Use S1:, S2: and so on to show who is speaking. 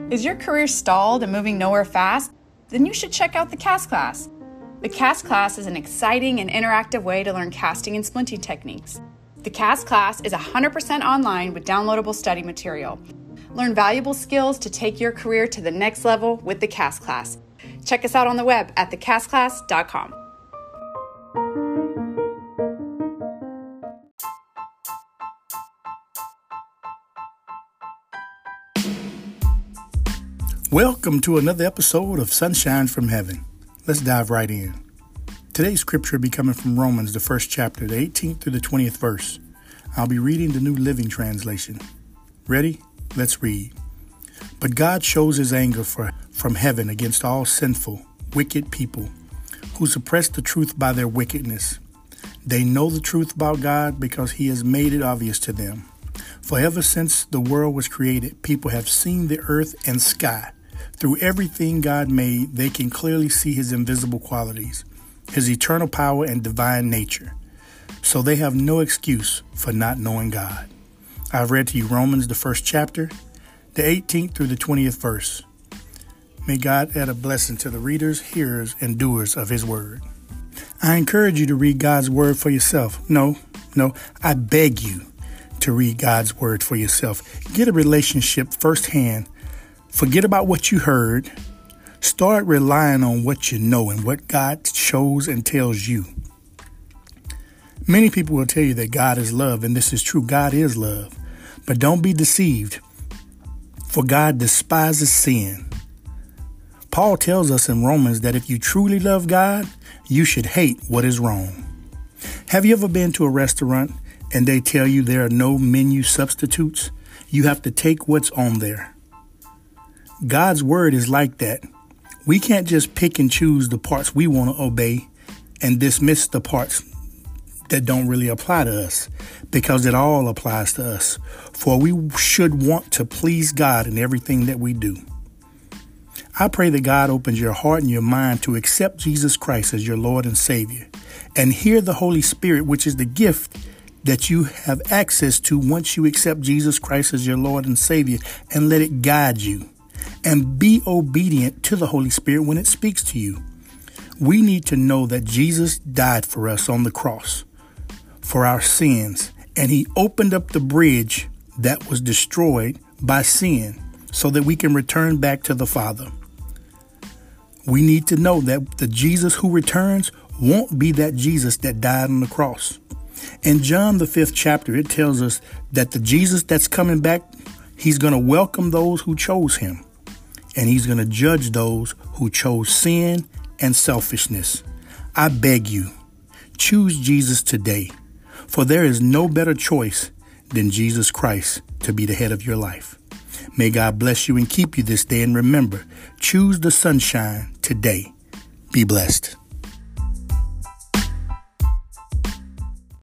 S1: Is your career stalled and moving nowhere fast? Then you should check out the CAST class. The CAST class is an exciting and interactive way to learn casting and splinting techniques. The CAST class is 100% online with downloadable study material. Learn valuable skills to take your career to the next level with the CAST class. Check us out on the web at thecastclass.com.
S2: Welcome to another episode of Sunshine from Heaven. Let's dive right in. Today's scripture will be coming from Romans, the first chapter, the 18th through the 20th verse. I'll be reading the New Living Translation. Ready? Let's read. But God shows his anger from heaven against all sinful, wicked people who suppress the truth by their wickedness. They know the truth about God because he has made it obvious to them. For ever since the world was created, people have seen the earth and sky. Through everything God made, they can clearly see his invisible qualities, his eternal power and divine nature. So they have no excuse for not knowing God. I've read to you Romans, the first chapter, the 18th through the 20th verse. May God add a blessing to the readers, hearers, and doers of his word. I encourage you to read God's word for yourself. No, I beg you to read God's word for yourself. Get a relationship firsthand. Forget about what you heard. Start relying on what you know and what God shows and tells you. Many people will tell you that God is love, and this is true. God is love. But don't be deceived, for God despises sin. Paul tells us in Romans that if you truly love God, you should hate what is wrong. Have you ever been to a restaurant and they tell you there are no menu substitutes? You have to take what's on there. God's word is like that. We can't just pick and choose the parts we want to obey and dismiss the parts that don't really apply to us, because it all applies to us. For we should want to please God in everything that we do. I pray that God opens your heart and your mind to accept Jesus Christ as your Lord and Savior, and hear the Holy Spirit, which is the gift that you have access to once you accept Jesus Christ as your Lord and Savior, and let it guide you. And be obedient to the Holy Spirit when it speaks to you. We need to know that Jesus died for us on the cross for our sins, and he opened up the bridge that was destroyed by sin so that we can return back to the Father. We need to know that the Jesus who returns won't be that Jesus that died on the cross. In John, the 5th chapter, it tells us that the Jesus that's coming back, he's going to welcome those who chose him. And he's going to judge those who chose sin and selfishness. I beg you, choose Jesus today, for there is no better choice than Jesus Christ to be the head of your life. May God bless you and keep you this day. And remember, choose the sunshine today. Be blessed.